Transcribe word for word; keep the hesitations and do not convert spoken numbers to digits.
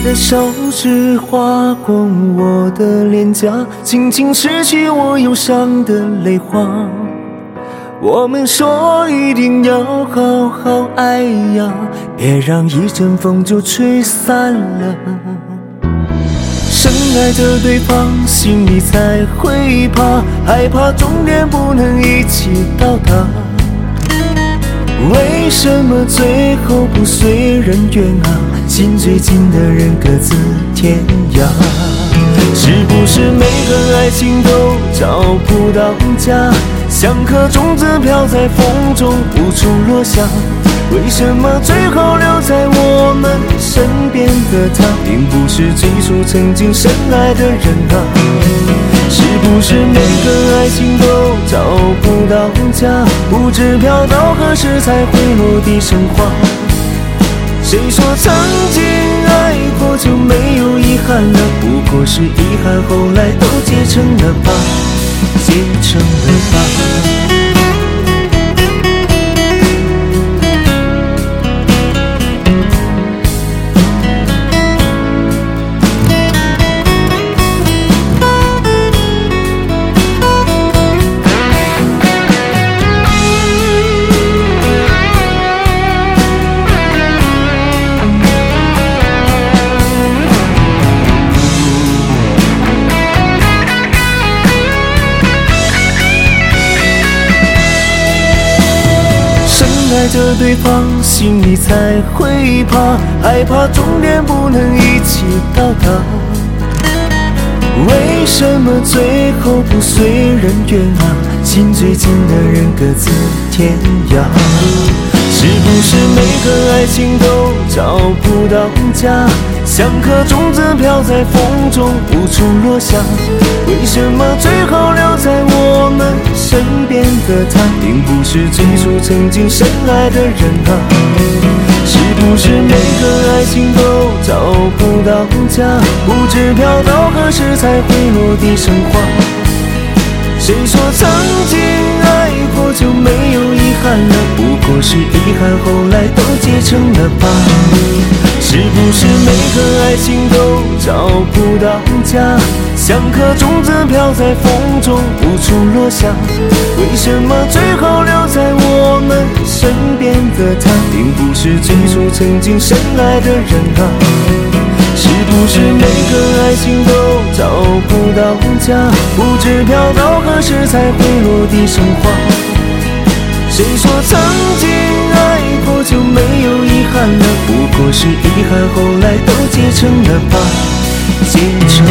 的手指划过我的脸颊，轻轻拭去我忧伤的泪花。我们说一定要好好爱呀，别让一阵风就吹散了。深爱着对方，心里才会怕，害怕终点不能一起到达。为什么最后不随人愿啊？心最近的人各自天涯。是不是每个爱情都找不到家，像颗种子飘在风中无处落下？为什么最后留在我们身边的他，并不是最初曾经深爱的人啊？是不是每个爱情都找不到家，不知飘到何时才会落地生花？谁说曾经爱过就没有遗憾了？不过是遗憾后来都结成了疤，结成了疤。爱着对方，心里才会怕，害怕终点不能一起到达。为什么最后不随人愿啊？心最近的人各自天涯。是不是每个爱情都找不到家，像颗种子飘在风中无处落下？为什么最后留在我们身边的他，并不是最初曾经深爱的人啊？是不是每个爱情都找不到家，不知飘到何时才会落地生花？谁说曾经爱过就没有遗憾了？不过是遗憾后来都结成了疤。是不是每个爱情都找不到家，像颗种子飘在风中无处落下？为什么最后留在我们身边的他，并不是最初曾经深爱的人啊？是不是每个爱情都找不到家，不知飘到何时才会落地生花？谁说曾经爱过就没有遗憾了？不过是遗憾后来都结成了疤，结成